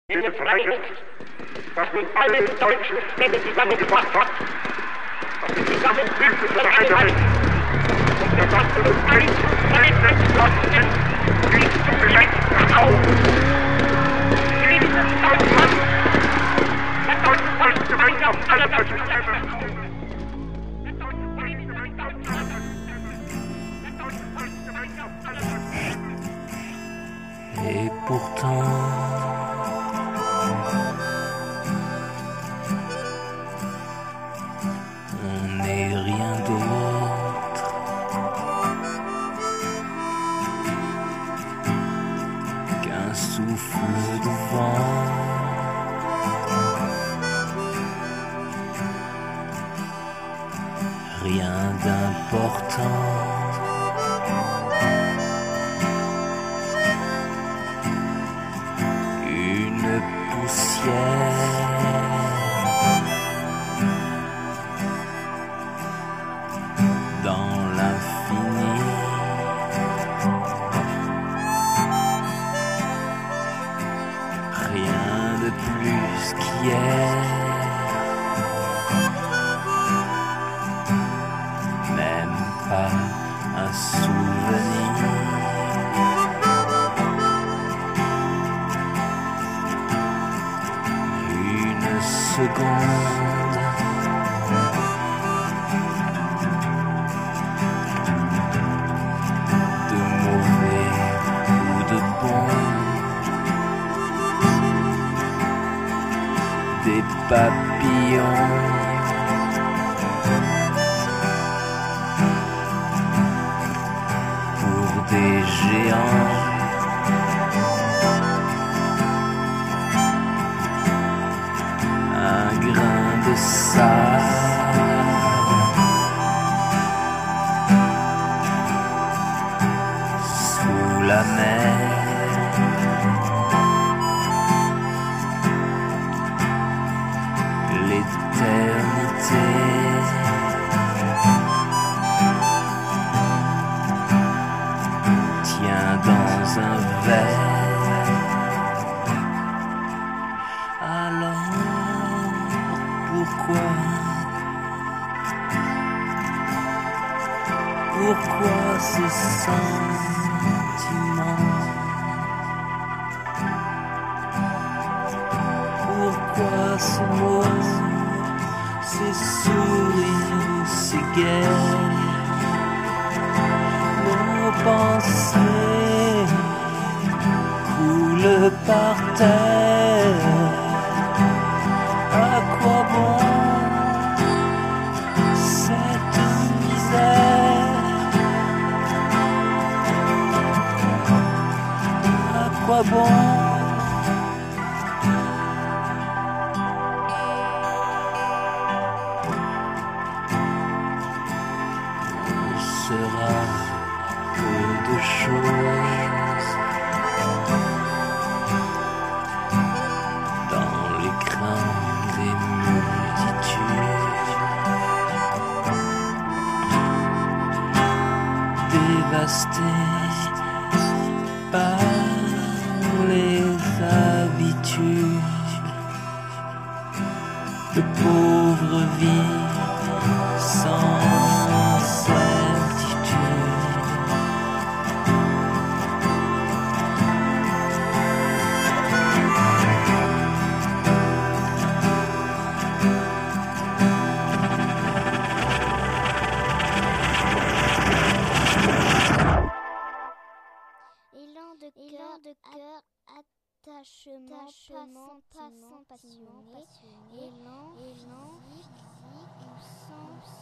Freiheit, das mit allen deutschen Stämmen zusammengebracht hat, das die Zusammenhilfe der Einheit und der ganzen Einzelheiten nicht zu belästigen auf. Dieses Deutschland, der deutsche Volksgemeinschaft aller deutschen Stämme. Et pourtant, on n'est rien d'autre qu'un souffle de vent, rien d'important. Dans l'infini, rien de plus qu'hier, même pas un souvenir. Seconde, de mauvais ou de bon, des papillons, pour des géants. De sable sous la mer, l'éternité tient dans un verre. Pourquoi ces sentiments? Pourquoi ces mots, ces sourires, ces guerres? Nos pensées coulent par terre. À quoi bon cette misère? À quoi bon? On sera peu de choses dans l'écran des multitudes, dévastés par les habitudes de pauvres vies sans certitude. Élan de cœur, attachement, passion passionné, élan, physique ou sens